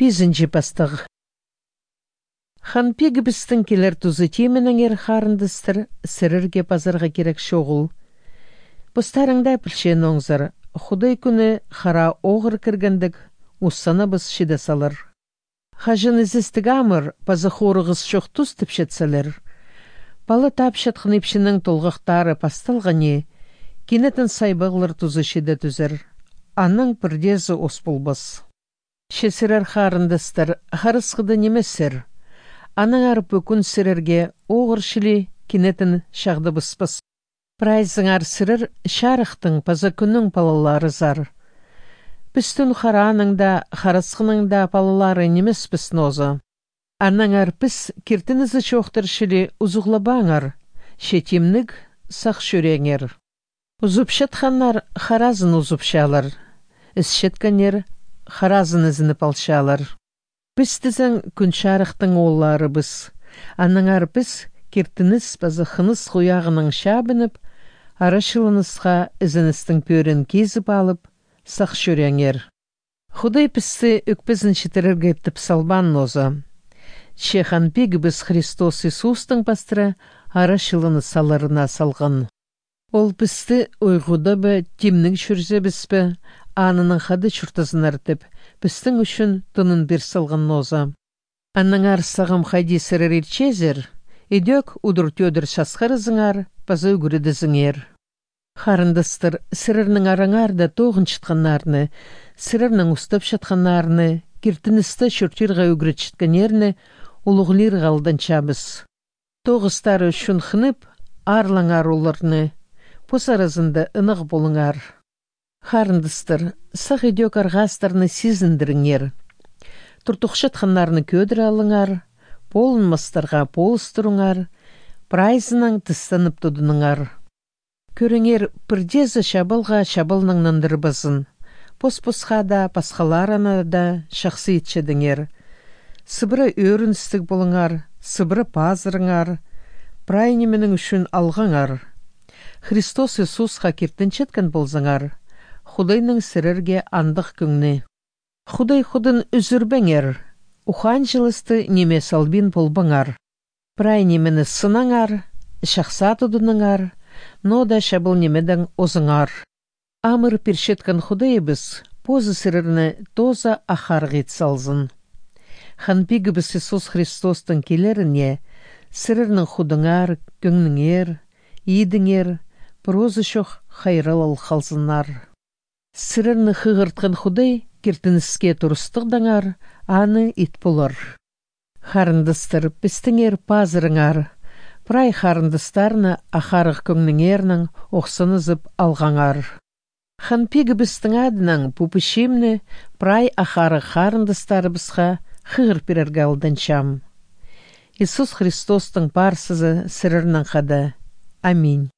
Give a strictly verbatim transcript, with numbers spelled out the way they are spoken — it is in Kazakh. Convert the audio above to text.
Бизінчі пастығы. Ханпегі біздің келер тұзы темінің ер харындыстыр, сірірге пазарға керек шоғыл. Бұстарыңда пілшен оңзыр, Худай күні хара оғыр кіргендік, ұссана біз шиде салыр. Хажын ізістік амыр, пазы хорығыз шоқтус тіпшетсілер. Балы тапшатқын епшінің толғақтары пасталғане, кенетін сайбағылыр тұзы шиде түзір. Анның бірдезі ос болбыз. Шесірер харындыстыр, харысқыды немесір. Аның арып өкін сірерге оғыр шілі кенетін шағды бұспыз. Прайзың ар сірір шарықтың паза күннің палалары зар. Пістін хараның да, харысқының да палалары немес піс нозы. Аның ар піс кертінізі чоқтыр шілі ұзуғлабаңар, шетемнік сақ шөреңер. Ұзупшатханнар харазын ұзупшалар, ісшетканер харазын ізіні палшалар. Пістізің күн шарықтың олары біз. Аның ар піс кертініс пазы хыныс хуяғының шабынып, арашылынысқа ізіністің пөрін кезіп алып, сақ шөреңер. Худай пісті өкпізін шетірерге тіп салбан нозы. Чехан пегі біз Христос Иисустың пастыры арашылыны саларына салғын. Ол пісті ойғуда бі темнің шүрзе біспі, анының хады чүртізін артып, пістің үшін тұнын бір салғын нозы. Анның арсағым хайди сірір ерчезер, Идек удыр төдір шасқарызыңар, пазы үгірідізіңер. Харындыстыр, сірірнің араңар да тоғын шытқанарны, сірірнің ұстап шатқанарны, кертіністі шүртірға үгірі чытканерні, ұлығылер ғалдан чабыз. Тоғыстары үшін хынып, арлаңар оларны, пос аразында ынық болыңар. Харындыстыр, сақ идек арғастарны сезіндіріңер. Тұртықшатқанарны көдір алыңар, Полынмастарға полыстырыңар, прайзының тыстанып тұдыныңар. Көріңер бірдезі шабылға шабылныңнандыр бізін. Пос-посқа да, пасқаларына да шақсы етшедіңер. Сыбыры өріністік болыңар, сыбыры пазырыңар, прайнеменің үшін алғаңар. Христос Иисусқа кертіншеткен болзыңар, Худайның сірерге андық күңні. Худай худын үзірбәңер, Ухан жылысты неме салбин болбаңар. Прай немені сынаңар, шақса тұдыныңар, но да шабыл немеден озыңар. Амыр першеткан худайыбыз, позы сірірні тоза ахарғит салзын. Ханпигібіз Иисус Христостың келеріне, сірірнің худыңар, күңніңер, едіңер, прозы шоқ хайралал қалзынар. Сірірні хығыртқан худай, кертініске тұрыстықдаңар, аны ит болыр. Харындыстыр, пістіңер пазырыңар, прай харындыстарны ахарық көңніңернің оқсынызып алғаңар. Ханпегі біздің адының пупышемні прай ахарық харындыстары бізға хығыр перерге алданчам. Иисус Христостың парсызы сірірнің қады. Аминь.